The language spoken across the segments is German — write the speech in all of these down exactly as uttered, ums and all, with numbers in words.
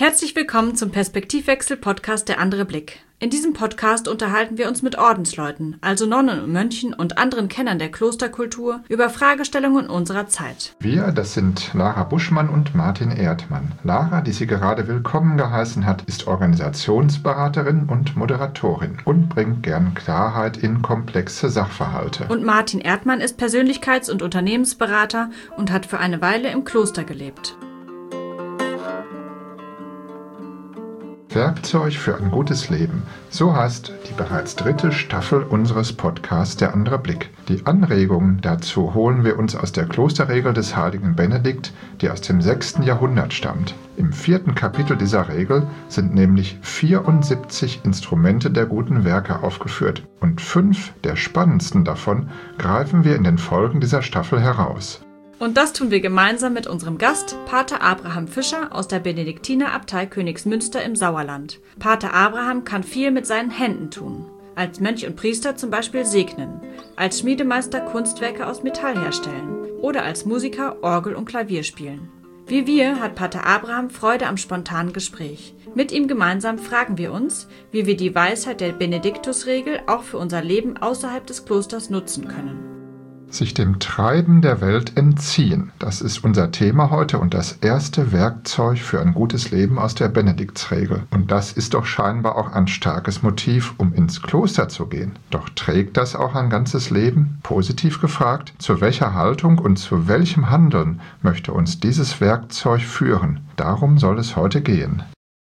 Herzlich willkommen zum Perspektivwechsel-Podcast Der andere Blick. In diesem Podcast unterhalten wir uns mit Ordensleuten, also Nonnen und Mönchen und anderen Kennern der Klosterkultur, über Fragestellungen unserer Zeit. Wir, das sind Lara Buschmann und Martin Erdmann. Lara, die sie gerade willkommen geheißen hat, ist Organisationsberaterin und Moderatorin und bringt gern Klarheit in komplexe Sachverhalte. Und Martin Erdmann ist Persönlichkeits- und Unternehmensberater und hat für eine Weile im Kloster gelebt. Werkzeug für ein gutes Leben. So heißt die bereits dritte Staffel unseres Podcasts Der andere Blick. Die Anregungen dazu holen wir uns aus der Klosterregel des heiligen Benedikt, die aus dem sechsten Jahrhundert stammt. Im vierten Kapitel dieser Regel sind nämlich vierundsiebzig Instrumente der guten Werke aufgeführt und fünf der spannendsten davon greifen wir in den Folgen dieser Staffel heraus. Und das tun wir gemeinsam mit unserem Gast, Pater Abraham Fischer aus der Benediktinerabtei Königsmünster im Sauerland. Pater Abraham kann viel mit seinen Händen tun. Als Mönch und Priester zum Beispiel segnen, als Schmiedemeister Kunstwerke aus Metall herstellen oder als Musiker Orgel und Klavier spielen. Wie wir hat Pater Abraham Freude am spontanen Gespräch. Mit ihm gemeinsam fragen wir uns, wie wir die Weisheit der Benediktusregel auch für unser Leben außerhalb des Klosters nutzen können. Sich dem Treiben der Welt entziehen. Das ist unser Thema heute und das erste Werkzeug für ein gutes Leben aus der Benediktsregel. Und das ist doch scheinbar auch ein starkes Motiv, um ins Kloster zu gehen. Doch trägt das auch ein ganzes Leben? Positiv gefragt, zu welcher Haltung und zu welchem Handeln möchte uns dieses Werkzeug führen? Darum soll es heute gehen.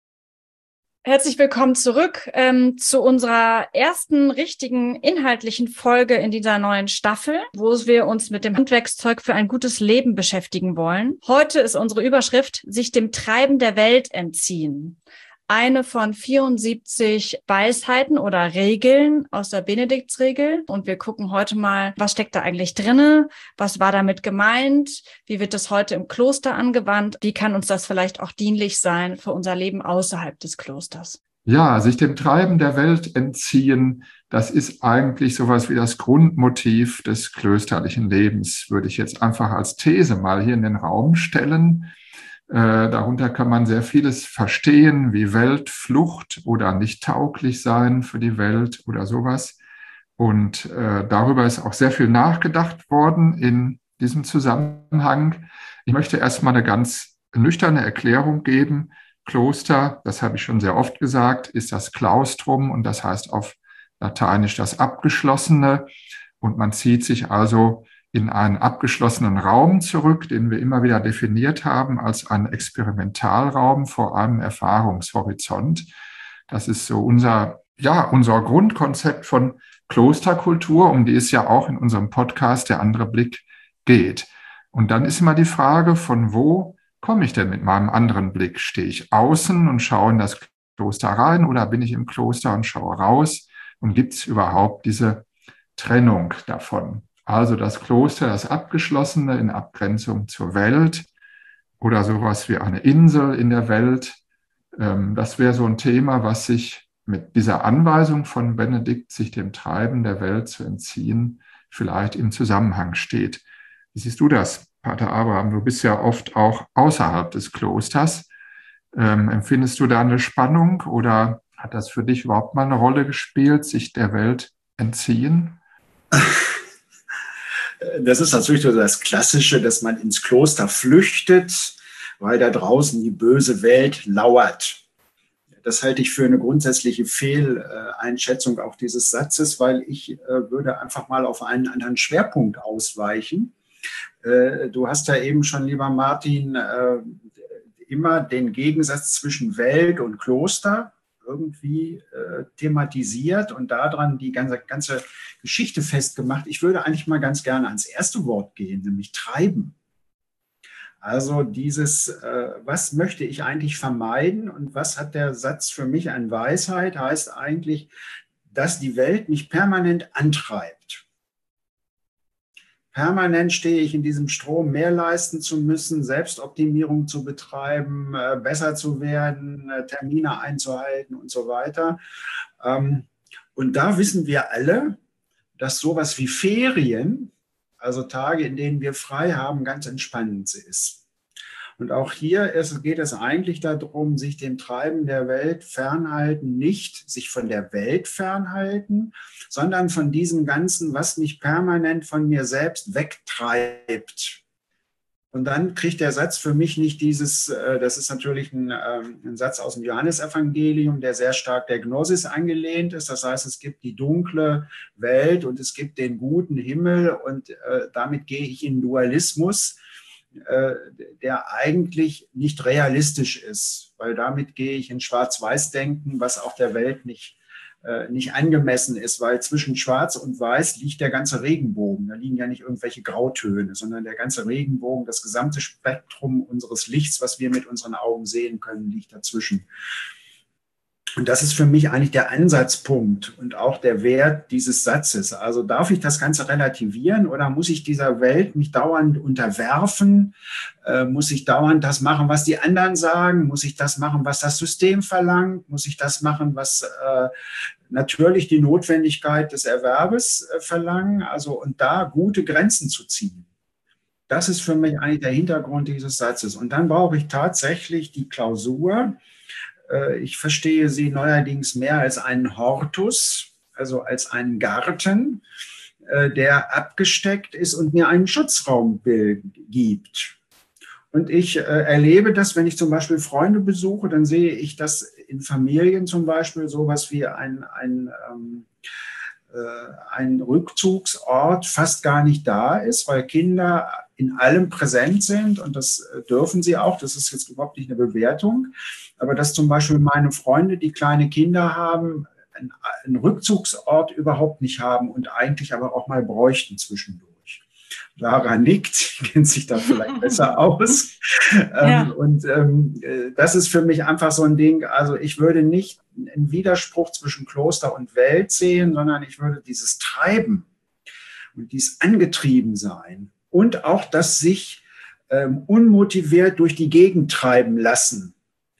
Herzlich willkommen zurück ähm, zu unserer ersten richtigen inhaltlichen Folge in dieser neuen Staffel, wo wir uns mit dem Handwerkszeug für ein gutes Leben beschäftigen wollen. Heute ist unsere Überschrift sich dem Treiben der Welt entziehen. Eine von vierundsiebzig Weisheiten oder Regeln aus der Benediktsregel. Und wir gucken heute mal, was steckt da eigentlich drinne? Was war damit gemeint? Wie wird das heute im Kloster angewandt? Wie kann uns das vielleicht auch dienlich sein für unser Leben außerhalb des Klosters? Ja, sich dem Treiben der Welt entziehen, das ist eigentlich sowas wie das Grundmotiv des klösterlichen Lebens, würde ich jetzt einfach als These mal hier in den Raum stellen. Äh, darunter kann man sehr vieles verstehen, wie Weltflucht oder nicht tauglich sein für die Welt oder sowas. Und äh, darüber ist auch sehr viel nachgedacht worden in diesem Zusammenhang. Ich möchte erstmal eine ganz nüchterne Erklärung geben. Kloster, das habe ich schon sehr oft gesagt, ist das Claustrum und das heißt auf Lateinisch das Abgeschlossene. Und man zieht sich also in einen abgeschlossenen Raum zurück, den wir immer wieder definiert haben als einen Experimentalraum vor einem Erfahrungshorizont. Das ist so unser, ja, unser Grundkonzept von Klosterkultur, um die es ja auch in unserem Podcast Der andere Blick geht. Und dann ist immer die Frage, von wo komme ich denn mit meinem anderen Blick? Stehe ich außen und schaue in das Kloster rein oder bin ich im Kloster und schaue raus? Und gibt es überhaupt diese Trennung davon? Also das Kloster, das Abgeschlossene in Abgrenzung zur Welt oder sowas wie eine Insel in der Welt. Das wäre so ein Thema, was sich mit dieser Anweisung von Benedikt, sich dem Treiben der Welt zu entziehen, vielleicht im Zusammenhang steht. Wie siehst du das, Pater Abraham? Du bist ja oft auch außerhalb des Klosters. Empfindest du da eine Spannung oder hat das für dich überhaupt mal eine Rolle gespielt, sich der Welt entziehen? Das ist natürlich so das Klassische, dass man ins Kloster flüchtet, weil da draußen die böse Welt lauert. Das halte ich für eine grundsätzliche Fehleinschätzung auch dieses Satzes, weil ich würde einfach mal auf einen anderen Schwerpunkt ausweichen. Du hast ja eben schon, lieber Martin, immer den Gegensatz zwischen Welt und Kloster irgendwie äh, thematisiert und daran die ganze, ganze Geschichte festgemacht. Ich würde eigentlich mal ganz gerne ans erste Wort gehen, nämlich treiben. Also dieses, äh, was möchte ich eigentlich vermeiden und was hat der Satz für mich an Weisheit, heißt eigentlich, dass die Welt mich permanent antreibt. Permanent stehe ich in diesem Strom, mehr leisten zu müssen, Selbstoptimierung zu betreiben, besser zu werden, Termine einzuhalten und so weiter. Und da wissen wir alle, dass sowas wie Ferien, also Tage, in denen wir frei haben, ganz entspannend ist. Und auch hier ist, geht es eigentlich darum, sich dem Treiben der Welt fernhalten, nicht sich von der Welt fernhalten, sondern von diesem Ganzen, was mich permanent von mir selbst wegtreibt. Und dann kriegt der Satz für mich nicht dieses, das ist natürlich ein, ein Satz aus dem Johannesevangelium, der sehr stark der Gnosis angelehnt ist. Das heißt, es gibt die dunkle Welt und es gibt den guten Himmel und damit gehe ich in Dualismus, der eigentlich nicht realistisch ist, weil damit gehe ich in Schwarz-Weiß-Denken, was auch der Welt nicht nicht angemessen ist, weil zwischen Schwarz und Weiß liegt der ganze Regenbogen. Da liegen ja nicht irgendwelche Grautöne, sondern der ganze Regenbogen, das gesamte Spektrum unseres Lichts, was wir mit unseren Augen sehen können, liegt dazwischen. Und das ist für mich eigentlich der Ansatzpunkt und auch der Wert dieses Satzes. Also darf ich das Ganze relativieren oder muss ich dieser Welt mich dauernd unterwerfen? Äh, muss ich dauernd das machen, was die anderen sagen? Muss ich das machen, was das System verlangt? Muss ich das machen, was äh, natürlich die Notwendigkeit des Erwerbes äh, verlangen? Also und da gute Grenzen zu ziehen. Das ist für mich eigentlich der Hintergrund dieses Satzes. Und dann brauche ich tatsächlich die Klausur. Ich verstehe sie neuerdings mehr als einen Hortus, also als einen Garten, der abgesteckt ist und mir einen Schutzraum gibt. Und ich erlebe das, wenn ich zum Beispiel Freunde besuche, dann sehe ich, dass in Familien zum Beispiel sowas wie ein, ein, ein Rückzugsort fast gar nicht da ist, weil Kinder in allem präsent sind und das dürfen sie auch, das ist jetzt überhaupt nicht eine Bewertung, aber dass zum Beispiel meine Freunde, die kleine Kinder haben, einen Rückzugsort überhaupt nicht haben und eigentlich aber auch mal bräuchten zwischendurch. Lara nickt, kennt sich da vielleicht besser aus. Ja. Ähm, und ähm, das ist für mich einfach so ein Ding, also ich würde nicht einen Widerspruch zwischen Kloster und Welt sehen, sondern ich würde dieses Treiben und dieses Angetriebensein und auch das sich ähm, unmotiviert durch die Gegend treiben lassen.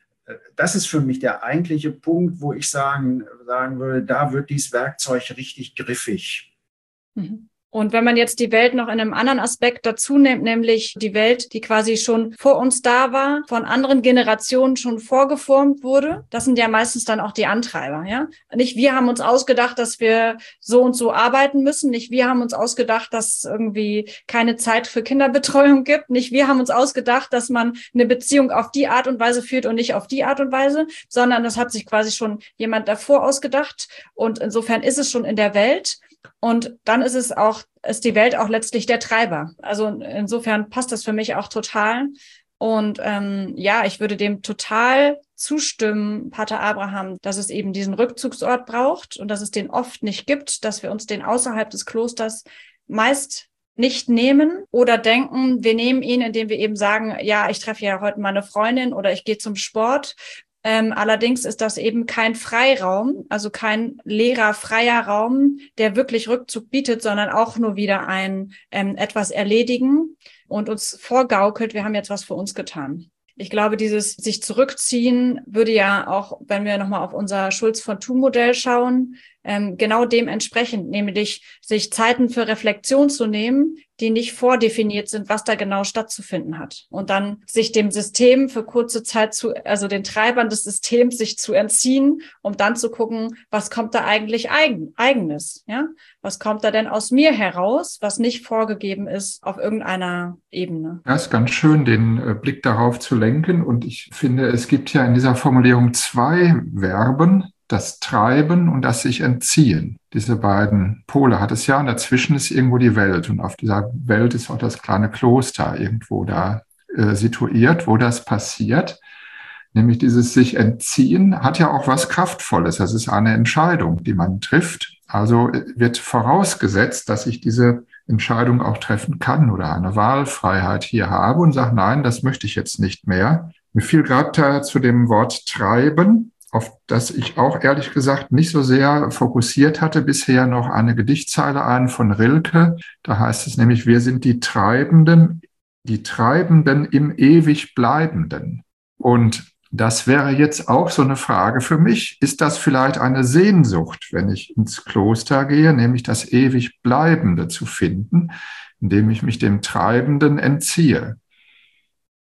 Das ist für mich der eigentliche Punkt, wo ich sagen, sagen würde, da wird dieses Werkzeug richtig griffig. Mhm. Und wenn man jetzt die Welt noch in einem anderen Aspekt dazu nimmt, nämlich die Welt, die quasi schon vor uns da war, von anderen Generationen schon vorgeformt wurde, das sind ja meistens dann auch die Antreiber, ja. Nicht wir haben uns ausgedacht, dass wir so und so arbeiten müssen, nicht wir haben uns ausgedacht, dass es irgendwie keine Zeit für Kinderbetreuung gibt, nicht wir haben uns ausgedacht, dass man eine Beziehung auf die Art und Weise führt und nicht auf die Art und Weise, sondern das hat sich quasi schon jemand davor ausgedacht und insofern ist es schon in der Welt. Und dann ist es auch, ist die Welt auch letztlich der Treiber. Also insofern passt das für mich auch total. Und ähm, ja, ich würde dem total zustimmen, Pater Abraham, dass es eben diesen Rückzugsort braucht und dass es den oft nicht gibt, dass wir uns den außerhalb des Klosters meist nicht nehmen oder denken, wir nehmen ihn, indem wir eben sagen, ja, ich treffe ja heute meine Freundin oder ich gehe zum Sport. Ähm, allerdings ist das eben kein Freiraum, also kein leerer, freier Raum, der wirklich Rückzug bietet, sondern auch nur wieder ein ähm, etwas erledigen und uns vorgaukelt, wir haben jetzt was für uns getan. Ich glaube, dieses sich zurückziehen würde ja auch, wenn wir nochmal auf unser Schulz-von-Thun-Modell schauen, ähm, genau dementsprechend, nämlich sich Zeiten für Reflexion zu nehmen, die nicht vordefiniert sind, was da genau stattzufinden hat. Und dann sich dem System für kurze Zeit zu, also den Treibern des Systems sich zu entziehen, um dann zu gucken, was kommt da eigentlich eigen, eigenes, ja? Was kommt da denn aus mir heraus, was nicht vorgegeben ist auf irgendeiner Ebene? Ja, ist ganz schön, den äh, Blick darauf zu lenken. Und ich finde, es gibt ja in dieser Formulierung zwei Verben, das Treiben und das sich entziehen. Diese beiden Pole hat es ja und dazwischen ist irgendwo die Welt. Und auf dieser Welt ist auch das kleine Kloster irgendwo da äh, situiert, wo das passiert. Nämlich dieses sich entziehen hat ja auch was Kraftvolles. Das ist eine Entscheidung, die man trifft. Also wird vorausgesetzt, dass ich diese Entscheidung auch treffen kann oder eine Wahlfreiheit hier habe und sage, nein, das möchte ich jetzt nicht mehr. Mir fiel gerade zu dem Wort treiben, auf das ich auch ehrlich gesagt nicht so sehr fokussiert hatte, bisher noch eine Gedichtzeile ein von Rilke. Da heißt es nämlich, wir sind die Treibenden, die Treibenden im ewig Bleibenden. Und das wäre jetzt auch so eine Frage für mich. Ist das vielleicht eine Sehnsucht, wenn ich ins Kloster gehe, nämlich das ewig Bleibende zu finden, indem ich mich dem Treibenden entziehe?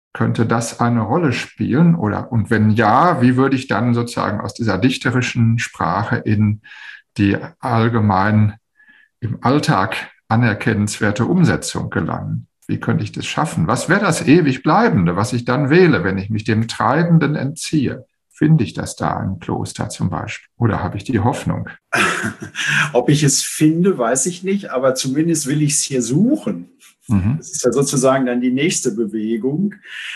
Könnte das eine Rolle spielen? Oder, und wenn ja, wie würde ich dann sozusagen aus dieser dichterischen Sprache in die allgemein im Alltag anerkennenswerte Umsetzung gelangen? Wie könnte ich das schaffen? Was wäre das ewig Bleibende, was ich dann wähle, wenn ich mich dem Treibenden entziehe? Finde ich das da im Kloster zum Beispiel? Oder habe ich die Hoffnung? Ob ich es finde, weiß ich nicht, aber zumindest will ich es hier suchen. Mhm. Das ist ja sozusagen dann die nächste Bewegung,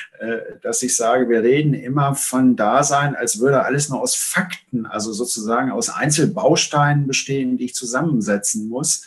dass ich sage, wir reden immer von Dasein, als würde alles nur aus Fakten, also sozusagen aus Einzelbausteinen bestehen, die ich zusammensetzen muss.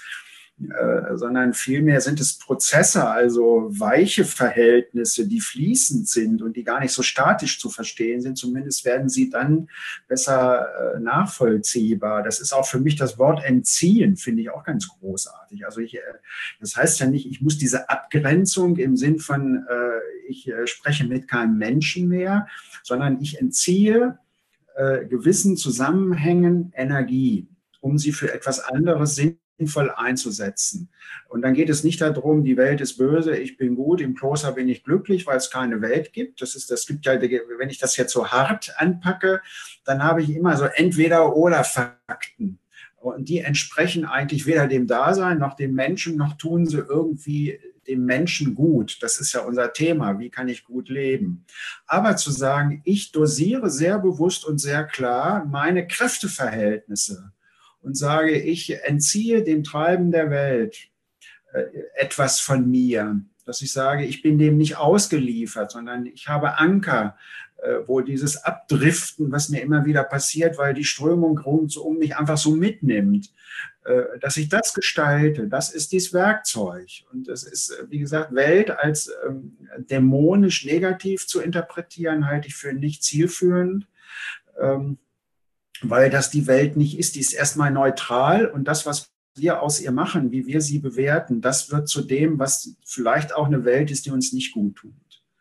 Äh, sondern vielmehr sind es Prozesse, also weiche Verhältnisse, die fließend sind und die gar nicht so statisch zu verstehen sind. Zumindest werden sie dann besser äh, nachvollziehbar. Das ist auch für mich das Wort entziehen, finde ich auch ganz großartig. Also ich, äh, das heißt ja nicht, ich muss diese Abgrenzung im Sinn von, äh, ich äh, spreche mit keinem Menschen mehr, sondern ich entziehe äh, gewissen Zusammenhängen Energie, um sie für etwas anderes sinnvoll sinnvoll einzusetzen. Und dann geht es nicht darum, die Welt ist böse, ich bin gut, im Kloster bin ich glücklich, weil es keine Welt gibt. Das ist, das gibt ja, wenn ich das jetzt so hart anpacke, dann habe ich immer so entweder oder Fakten. Und die entsprechen eigentlich weder dem Dasein noch dem Menschen, noch tun sie irgendwie dem Menschen gut. Das ist ja unser Thema. Wie kann ich gut leben? Aber zu sagen, ich dosiere sehr bewusst und sehr klar meine Kräfteverhältnisse und sage, ich entziehe dem Treiben der Welt äh, etwas von mir, dass ich sage, ich bin dem nicht ausgeliefert, sondern ich habe Anker, äh, wo dieses Abdriften, was mir immer wieder passiert, weil die Strömung rund um mich einfach so mitnimmt, äh, dass ich das gestalte, das ist dieses Werkzeug. Und es ist, wie gesagt, Welt als ähm, dämonisch negativ zu interpretieren, halte ich für nicht zielführend. Ähm, weil das die Welt nicht ist. Die ist erstmal neutral und das, was wir aus ihr machen, wie wir sie bewerten, das wird zu dem, was vielleicht auch eine Welt ist, die uns nicht gut tut.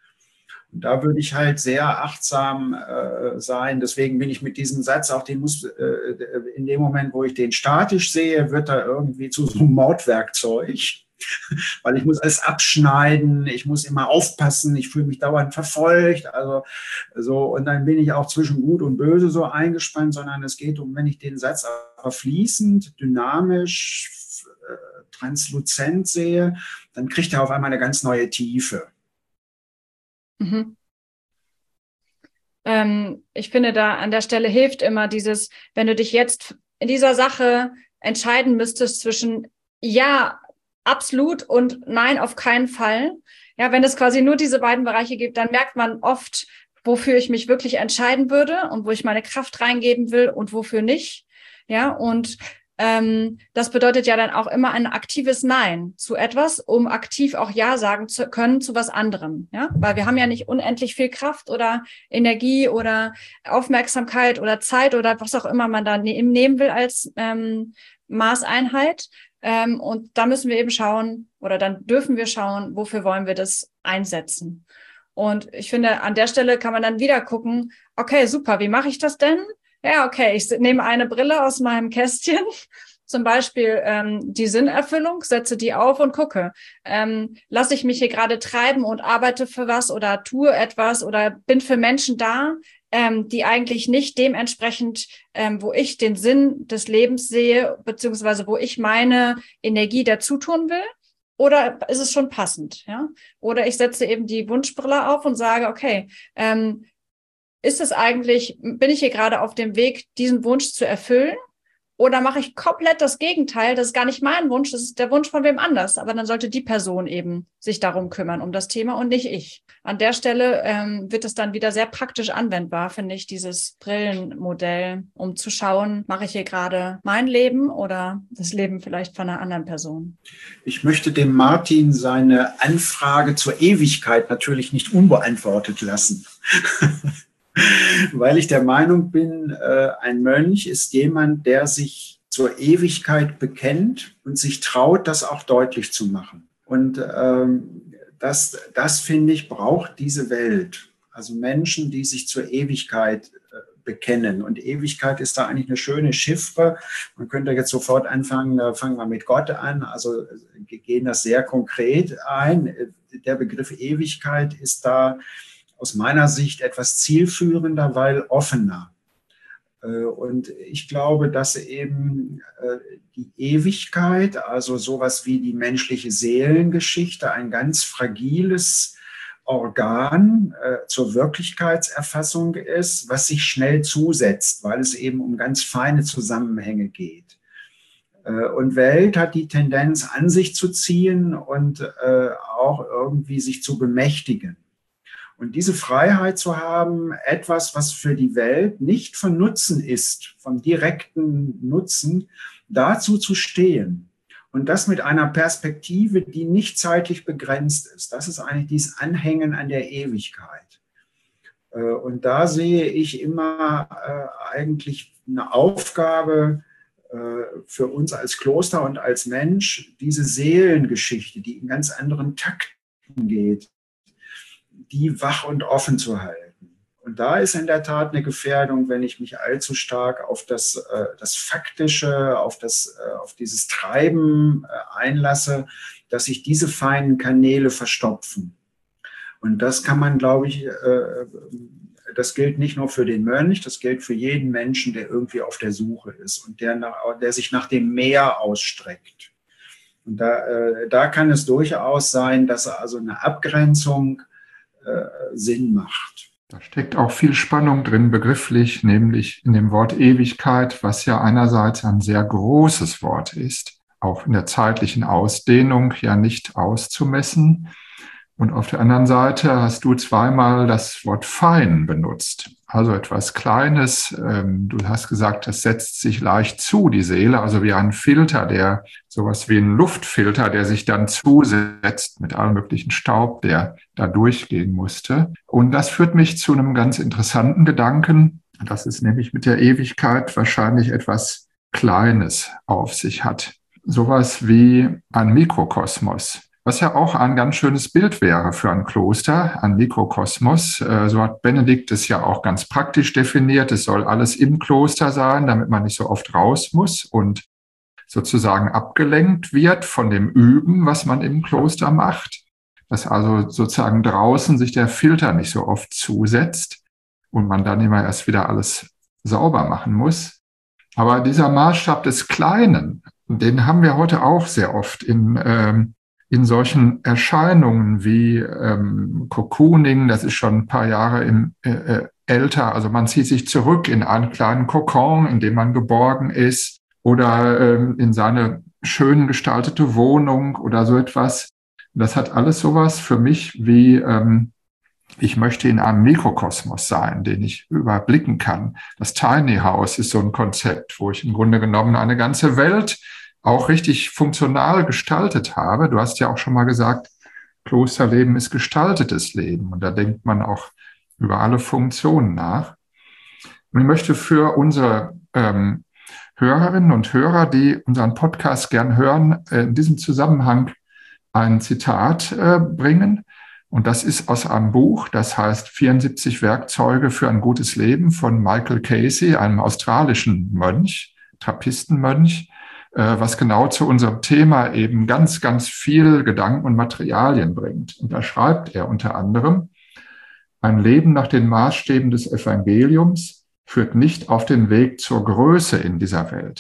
Und da würde ich halt sehr achtsam äh, sein. Deswegen bin ich mit diesem Satz, auch den muss, äh, in dem Moment, wo ich den statisch sehe, wird er irgendwie zu so einem Mordwerkzeug. Weil ich muss alles abschneiden, ich muss immer aufpassen, ich fühle mich dauernd verfolgt, also so, und dann bin ich auch zwischen Gut und Böse so eingespannt, sondern es geht um, wenn ich den Satz aber fließend, dynamisch, äh, transluzent sehe, dann kriegt er auf einmal eine ganz neue Tiefe. Mhm. Ähm, ich finde, da an der Stelle hilft immer dieses, wenn du dich jetzt in dieser Sache entscheiden müsstest zwischen ja, absolut und nein, auf keinen Fall. Ja, wenn es quasi nur diese beiden Bereiche gibt, dann merkt man oft, wofür ich mich wirklich entscheiden würde und wo ich meine Kraft reingeben will und wofür nicht. Ja, und ähm, das bedeutet ja dann auch immer ein aktives Nein zu etwas, um aktiv auch Ja sagen zu können zu was anderem. Ja, weil wir haben ja nicht unendlich viel Kraft oder Energie oder Aufmerksamkeit oder Zeit oder was auch immer man da ne- nehmen will als ähm, Maßeinheit. Ähm, und da müssen wir eben schauen, oder dann dürfen wir schauen, wofür wollen wir das einsetzen. Und ich finde, an der Stelle kann man dann wieder gucken, okay, super, wie mache ich das denn? Ja, okay, ich nehme eine Brille aus meinem Kästchen, zum Beispiel ähm, die Sinnerfüllung, setze die auf und gucke. Ähm, lasse ich mich hier gerade treiben und arbeite für was oder tue etwas oder bin für Menschen da, ähm, die eigentlich nicht dementsprechend, ähm, wo ich den Sinn des Lebens sehe, beziehungsweise wo ich meine Energie dazu tun will? Oder ist es schon passend? Ja? Oder ich setze eben die Wunschbrille auf und sage, okay, ähm, ist es eigentlich, bin ich hier gerade auf dem Weg, diesen Wunsch zu erfüllen? Oder mache ich komplett das Gegenteil? Das ist gar nicht mein Wunsch, das ist der Wunsch von wem anders. Aber dann sollte die Person eben sich darum kümmern, um das Thema und nicht ich. An der Stelle ähm, wird es dann wieder sehr praktisch anwendbar, finde ich, dieses Brillenmodell, um zu schauen, mache ich hier gerade mein Leben oder das Leben vielleicht von einer anderen Person. Ich möchte dem Martin seine Anfrage zur Ewigkeit natürlich nicht unbeantwortet lassen. Weil ich der Meinung bin, äh, ein Mönch ist jemand, der sich zur Ewigkeit bekennt und sich traut, das auch deutlich zu machen. Und ähm, das, das, finde ich, braucht diese Welt. Also Menschen, die sich zur Ewigkeit äh, bekennen. Und Ewigkeit ist da eigentlich eine schöne Chiffre. Man könnte jetzt sofort anfangen, da fangen wir mit Gott an, also gehen das sehr konkret ein. Der Begriff Ewigkeit ist da aus meiner Sicht etwas zielführender, weil offener. Und ich glaube, dass eben die Ewigkeit, also sowas wie die menschliche Seelengeschichte, ein ganz fragiles Organ zur Wirklichkeitserfassung ist, was sich schnell zusetzt, weil es eben um ganz feine Zusammenhänge geht. Und Welt hat die Tendenz, an sich zu ziehen und auch irgendwie sich zu bemächtigen. Und diese Freiheit zu haben, etwas, was für die Welt nicht von Nutzen ist, vom direkten Nutzen, dazu zu stehen. Und das mit einer Perspektive, die nicht zeitlich begrenzt ist. Das ist eigentlich dieses Anhängen an der Ewigkeit. Und da sehe ich immer eigentlich eine Aufgabe für uns als Kloster und als Mensch, diese Seelengeschichte, die in ganz anderen Takten geht, die wach und offen zu halten. Und da ist in der Tat eine Gefährdung, wenn ich mich allzu stark auf das, das Faktische, auf, das, auf dieses Treiben einlasse, dass sich diese feinen Kanäle verstopfen. Und das kann man, glaube ich, das gilt nicht nur für den Mönch, das gilt für jeden Menschen, der irgendwie auf der Suche ist und der, nach, der sich nach dem Meer ausstreckt. Und da, da kann es durchaus sein, dass also eine Abgrenzung Sinn macht. Da steckt auch viel Spannung drin, begrifflich, nämlich in dem Wort Ewigkeit, was ja einerseits ein sehr großes Wort ist, auch in der zeitlichen Ausdehnung ja nicht auszumessen. Und auf der anderen Seite hast du zweimal das Wort fein benutzt, also etwas Kleines. Du hast gesagt, das setzt sich leicht zu, die Seele, also wie ein Filter, der sowas wie ein Luftfilter, der sich dann zusetzt mit allem möglichen Staub, der da durchgehen musste. Und das führt mich zu einem ganz interessanten Gedanken, dass es nämlich mit der Ewigkeit wahrscheinlich etwas Kleines auf sich hat. Sowas wie ein Mikrokosmos. Was ja auch ein ganz schönes Bild wäre für ein Kloster, ein Mikrokosmos. So hat Benedikt es ja auch ganz praktisch definiert. Es soll alles im Kloster sein, damit man nicht so oft raus muss und sozusagen abgelenkt wird von dem Üben, was man im Kloster macht. Dass also sozusagen draußen sich der Filter nicht so oft zusetzt und man dann immer erst wieder alles sauber machen muss. Aber dieser Maßstab des Kleinen, den haben wir heute auch sehr oft in ähm, in solchen Erscheinungen wie ähm, Cocooning, das ist schon ein paar Jahre im, äh, älter, also man zieht sich zurück in einen kleinen Kokon, in dem man geborgen ist, oder ähm, in seine schön gestaltete Wohnung oder so etwas. Das hat alles sowas für mich wie, ähm, ich möchte in einem Mikrokosmos sein, den ich überblicken kann. Das Tiny House ist so ein Konzept, wo ich im Grunde genommen eine ganze Welt auch richtig funktional gestaltet habe. Du hast ja auch schon mal gesagt, Klosterleben ist gestaltetes Leben. Und da denkt man auch über alle Funktionen nach. Und ich möchte für unsere ähm, Hörerinnen und Hörer, die unseren Podcast gern hören, äh, in diesem Zusammenhang ein Zitat äh, bringen. Und das ist aus einem Buch, das heißt vierundsiebzig Werkzeuge für ein gutes Leben von Michael Casey, einem australischen Mönch, Trappistenmönch, was genau zu unserem Thema eben ganz, ganz viel Gedanken und Materialien bringt. Und da schreibt er unter anderem, ein Leben nach den Maßstäben des Evangeliums führt nicht auf den Weg zur Größe in dieser Welt.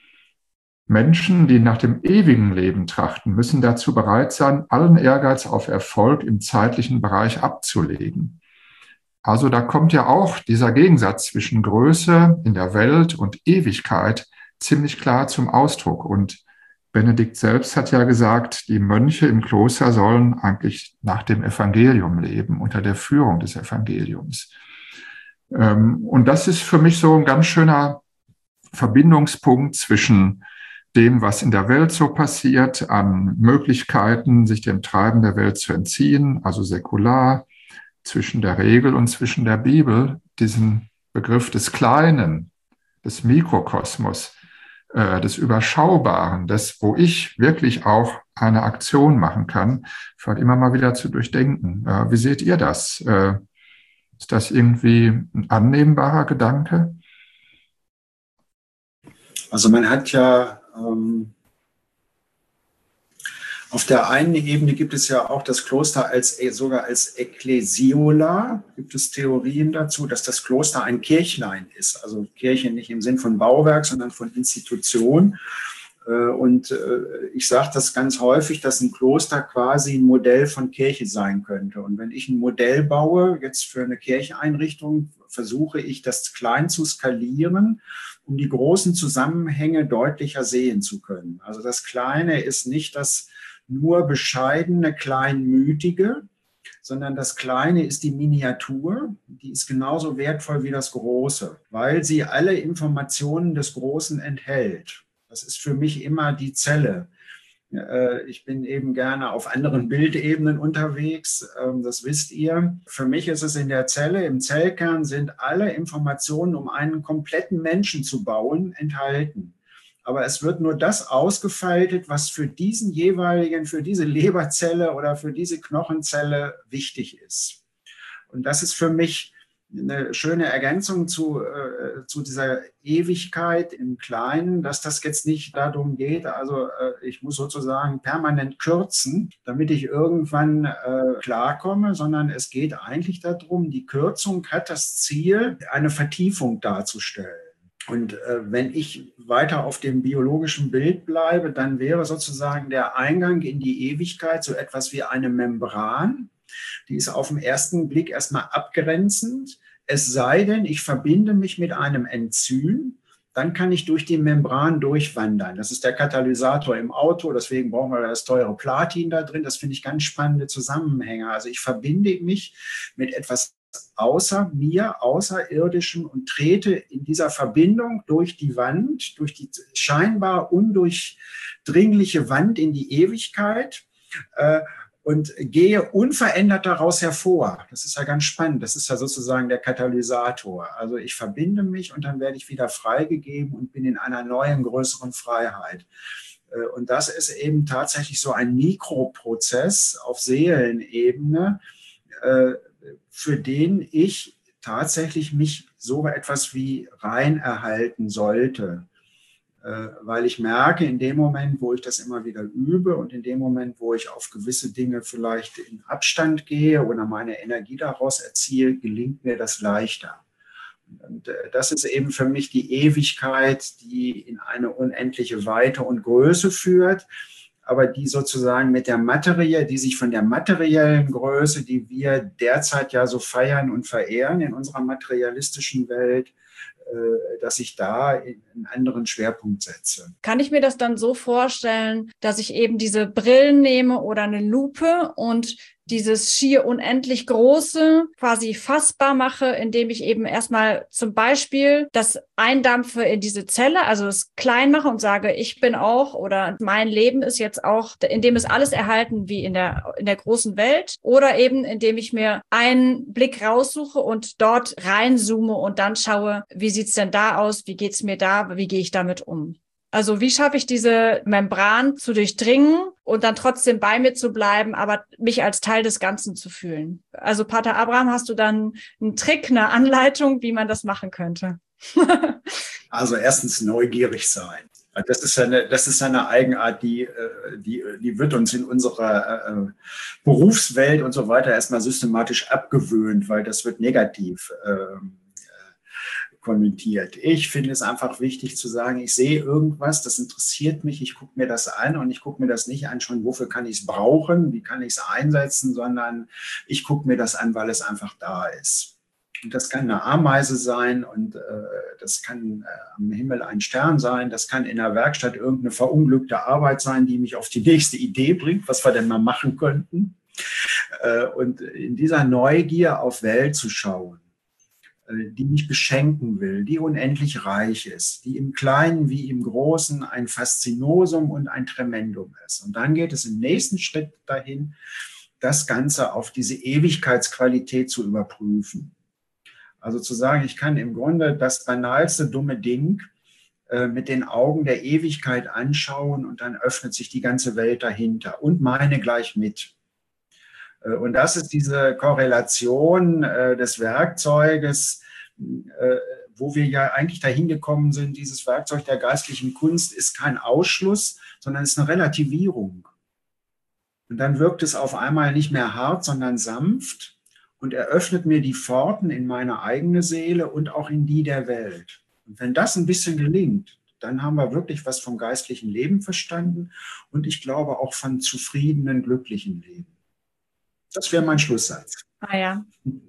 Menschen, die nach dem ewigen Leben trachten, müssen dazu bereit sein, allen Ehrgeiz auf Erfolg im zeitlichen Bereich abzulegen. Also da kommt ja auch dieser Gegensatz zwischen Größe in der Welt und Ewigkeit ziemlich klar zum Ausdruck. Und Benedikt selbst hat ja gesagt, die Mönche im Kloster sollen eigentlich nach dem Evangelium leben, unter der Führung des Evangeliums. Und das ist für mich so ein ganz schöner Verbindungspunkt zwischen dem, was in der Welt so passiert, an Möglichkeiten, sich dem Treiben der Welt zu entziehen, also säkular, zwischen der Regel und zwischen der Bibel, diesen Begriff des Kleinen, des Mikrokosmos, äh, des Überschaubaren, des, wo ich wirklich auch eine Aktion machen kann, vielleicht immer mal wieder zu durchdenken. Äh, wie seht ihr das? Äh, Ist das irgendwie ein annehmbarer Gedanke? Also man hat ja ähm, auf der einen Ebene gibt es ja auch das Kloster als sogar als Ekklesiola. Gibt es Theorien dazu, dass das Kloster ein Kirchlein ist. Also Kirche nicht im Sinn von Bauwerk, sondern von Institution. Und ich sage das ganz häufig, dass ein Kloster quasi ein Modell von Kirche sein könnte. Und wenn ich ein Modell baue, jetzt für eine Kircheinrichtung, versuche ich das klein zu skalieren, um die großen Zusammenhänge deutlicher sehen zu können. Also das Kleine ist nicht das nur bescheidene, kleinmütige, sondern das Kleine ist die Miniatur, die ist genauso wertvoll wie das Große, weil sie alle Informationen des Großen enthält. Das ist für mich immer die Zelle. Ich bin eben gerne auf anderen Bildebenen unterwegs, das wisst ihr. Für mich ist es in der Zelle, im Zellkern sind alle Informationen, um einen kompletten Menschen zu bauen, enthalten. Aber es wird nur das ausgefaltet, was für diesen jeweiligen, für diese Leberzelle oder für diese Knochenzelle wichtig ist. Und das ist für mich eine schöne Ergänzung zu, äh, zu dieser Ewigkeit im Kleinen, dass das jetzt nicht darum geht, also äh, ich muss sozusagen permanent kürzen, damit ich irgendwann äh, klarkomme, sondern es geht eigentlich darum, die Kürzung hat das Ziel, eine Vertiefung darzustellen. Und äh, wenn ich weiter auf dem biologischen Bild bleibe, dann wäre sozusagen der Eingang in die Ewigkeit so etwas wie eine Membran. Die ist auf den ersten Blick erstmal abgrenzend. Es sei denn, ich verbinde mich mit einem Enzym, dann kann ich durch die Membran durchwandern. Das ist der Katalysator im Auto, deswegen brauchen wir das teure Platin da drin. Das finde ich ganz spannende Zusammenhänge. Also ich verbinde mich mit etwas außer mir, außerirdischem und trete in dieser Verbindung durch die Wand, durch die scheinbar undurchdringliche Wand in die Ewigkeit äh, und gehe unverändert daraus hervor. Das ist ja ganz spannend. Das ist ja sozusagen der Katalysator. Also ich verbinde mich und dann werde ich wieder freigegeben und bin in einer neuen, größeren Freiheit. Und das ist eben tatsächlich so ein Mikroprozess auf Seelenebene, für den ich tatsächlich mich so etwas wie rein erhalten sollte. Weil ich merke, in dem Moment, wo ich das immer wieder übe und in dem Moment, wo ich auf gewisse Dinge vielleicht in Abstand gehe oder meine Energie daraus erziehe, gelingt mir das leichter. Und das ist eben für mich die Ewigkeit, die in eine unendliche Weite und Größe führt, aber die sozusagen mit der Materie, die sich von der materiellen Größe, die wir derzeit ja so feiern und verehren in unserer materialistischen Welt, dass ich da einen anderen Schwerpunkt setze. Kann ich mir das dann so vorstellen, dass ich eben diese Brillen nehme oder eine Lupe und dieses schier unendlich Große quasi fassbar mache, indem ich eben erstmal zum Beispiel das eindampfe in diese Zelle, also es klein mache und sage, ich bin auch oder mein Leben ist jetzt auch, indem es alles erhalten wie in der, in der großen Welt, oder eben indem ich mir einen Blick raussuche und dort reinzoome und dann schaue, wie sieht's denn da aus, wie geht's mir da, wie gehe ich damit um? Also wie schaffe ich diese Membran zu durchdringen und dann trotzdem bei mir zu bleiben, aber mich als Teil des Ganzen zu fühlen? Also Pater Abraham, hast du dann einen Trick, eine Anleitung, wie man das machen könnte? Also erstens neugierig sein. Das ist eine, das ist eine Eigenart, die, die, die wird uns in unserer Berufswelt und so weiter erstmal systematisch abgewöhnt, weil das wird negativ konnotiert. Ich finde es einfach wichtig zu sagen, ich sehe irgendwas, das interessiert mich, ich gucke mir das an und ich gucke mir das nicht an, schon wofür kann ich es brauchen, wie kann ich es einsetzen, sondern ich gucke mir das an, weil es einfach da ist. Und das kann eine Ameise sein und äh, das kann äh, am Himmel ein Stern sein, das kann in der Werkstatt irgendeine verunglückte Arbeit sein, die mich auf die nächste Idee bringt, was wir denn mal machen könnten. Äh, und in dieser Neugier auf Welt zu schauen, die mich beschenken will, die unendlich reich ist, die im Kleinen wie im Großen ein Faszinosum und ein Tremendum ist. Und dann geht es im nächsten Schritt dahin, das Ganze auf diese Ewigkeitsqualität zu überprüfen. Also zu sagen, ich kann im Grunde das banalste dumme Ding äh, mit den Augen der Ewigkeit anschauen und dann öffnet sich die ganze Welt dahinter und meine gleich mit. Und das ist diese Korrelation des Werkzeuges, wo wir ja eigentlich dahin gekommen sind, dieses Werkzeug der geistlichen Kunst ist kein Ausschluss, sondern ist eine Relativierung. Und dann wirkt es auf einmal nicht mehr hart, sondern sanft und eröffnet mir die Pforten in meine eigene Seele und auch in die der Welt. Und wenn das ein bisschen gelingt, dann haben wir wirklich was vom geistlichen Leben verstanden und ich glaube auch von zufriedenen, glücklichen Leben. Das wäre mein Schlusssatz. Ah ja.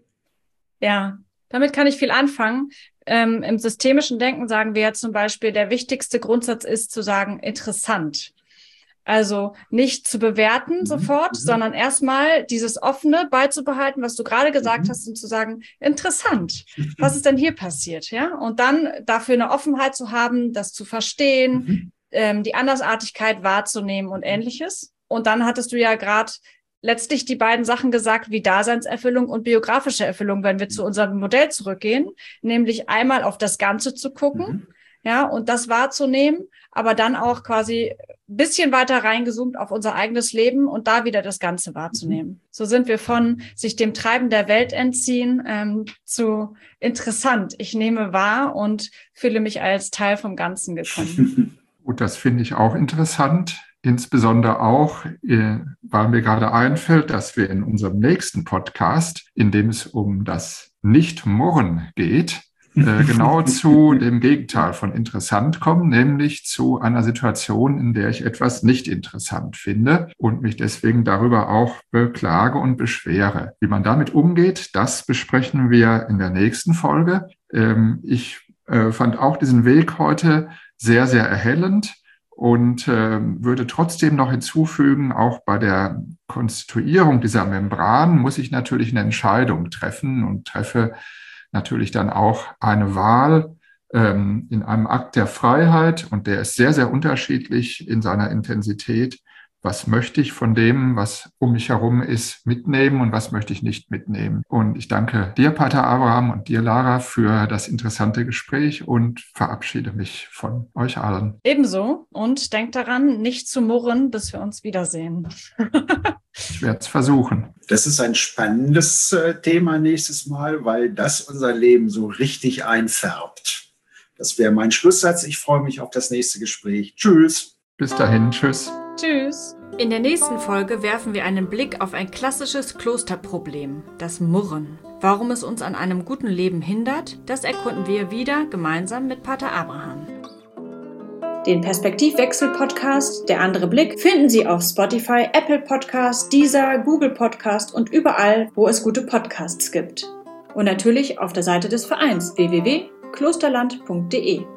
Ja, damit kann ich viel anfangen. Ähm, im systemischen Denken sagen wir ja zum Beispiel, der wichtigste Grundsatz ist zu sagen, interessant. Also nicht zu bewerten mhm. sofort, mhm. sondern erstmal dieses Offene beizubehalten, was du gerade gesagt mhm. hast, und zu sagen, interessant, was ist denn hier passiert? Ja, und dann dafür eine Offenheit zu haben, das zu verstehen, mhm. ähm, die Andersartigkeit wahrzunehmen und Ähnliches. Und dann hattest du ja gerade letztlich die beiden Sachen gesagt, wie Daseinserfüllung und biografische Erfüllung, wenn wir zu unserem Modell zurückgehen, nämlich einmal auf das Ganze zu gucken, mhm. ja, und das wahrzunehmen, aber dann auch quasi ein bisschen weiter reingezoomt auf unser eigenes Leben und da wieder das Ganze wahrzunehmen. Mhm. So sind wir von sich dem Treiben der Welt entziehen ähm, zu interessant. Ich nehme wahr und fühle mich als Teil vom Ganzen gekommen. Gut, das finde ich auch interessant. Insbesondere auch, weil mir gerade einfällt, dass wir in unserem nächsten Podcast, in dem es um das Nicht-Murren geht, äh, genau zu dem Gegenteil von interessant kommen, nämlich zu einer Situation, in der ich etwas nicht interessant finde und mich deswegen darüber auch beklage und beschwere. Wie man damit umgeht, das besprechen wir in der nächsten Folge. Ähm, ich äh, fand auch diesen Weg heute sehr, sehr erhellend. Und äh, würde trotzdem noch hinzufügen, auch bei der Konstituierung dieser Membran muss ich natürlich eine Entscheidung treffen und treffe natürlich dann auch eine Wahl ähm, in einem Akt der Freiheit. Und der ist sehr, sehr unterschiedlich in seiner Intensität. Was möchte ich von dem, was um mich herum ist, mitnehmen und was möchte ich nicht mitnehmen? Und ich danke dir, Pater Abraham, und dir, Lara, für das interessante Gespräch und verabschiede mich von euch allen. Ebenso. Und denkt daran, nicht zu murren, bis wir uns wiedersehen. Ich werde es versuchen. Das ist ein spannendes äh, Thema nächstes Mal, weil das unser Leben so richtig einfärbt. Das wäre mein Schlusssatz. Ich freue mich auf das nächste Gespräch. Tschüss. Bis dahin. Tschüss. Tschüss. In der nächsten Folge werfen wir einen Blick auf ein klassisches Klosterproblem, das Murren. Warum es uns an einem guten Leben hindert, das erkunden wir wieder gemeinsam mit Pater Abraham. Den Perspektivwechsel-Podcast Der andere Blick finden Sie auf Spotify, Apple Podcast, Deezer, Google Podcast und überall, wo es gute Podcasts gibt. Und natürlich auf der Seite des Vereins w w w punkt klosterland punkt d e.